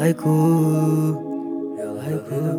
Laico, laico,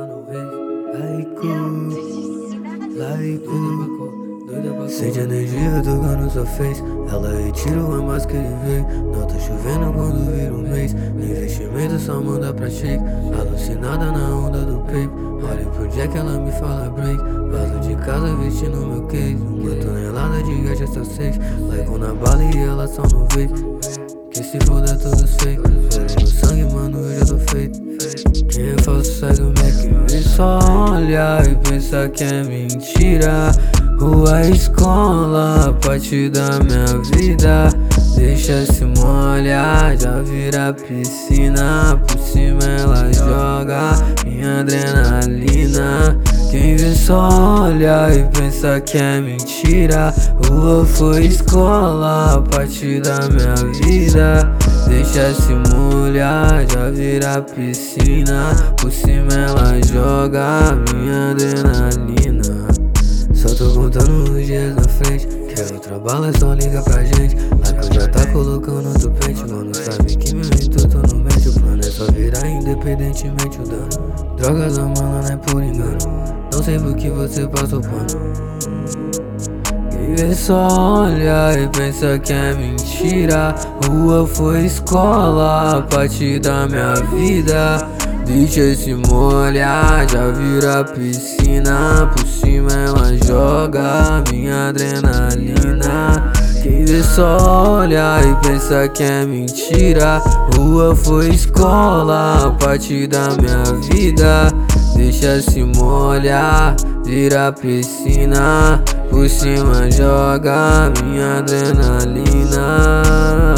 laico. Sente a energia tocando sua face. Ela retira o mais que ele veio. Não tá chovendo quando vira um mês. Investimento só manda pra shake. Alucinada na onda do peito. Olho pro Jack, ela me fala break. Vaso de casa vestindo meu case. Uma tonelada de gás essa 6. Laico na bala e ela só no vape. Que se foda todos fake. Fere no sangue, mano, eu já tô feito. Quem é falso segue o Mac. E só olha e pensa que é mentira. Rua, escola, parte da minha vida. Deixa se molhar, já vira piscina. Por cima ela joga minha adrenalina. Quem vê só olha e pensa que é mentira. Rua foi escola, parte da minha vida. Deixa se molhar, já vira piscina. Por cima ela joga minha adrenalina. Só tô contando os dias na frente. Quer outra bala, só liga pra gente. Lá que eu já tá colocando outro pente. Mano, sabe que meu intuito não mente. O plano é só virar independentemente o dano. Drogas da mala não é por engano. Não sei por que você passou pano. Quem vê só olha e pensa que é mentira. Rua foi escola, parte da minha vida. Deixa se molhar, já vira piscina. Por cima ela joga minha adrenalina. Quem vê só olha e pensa que é mentira. Rua foi escola, parte da minha vida. Deixa se molhar, vira piscina. Por cima joga minha adrenalina.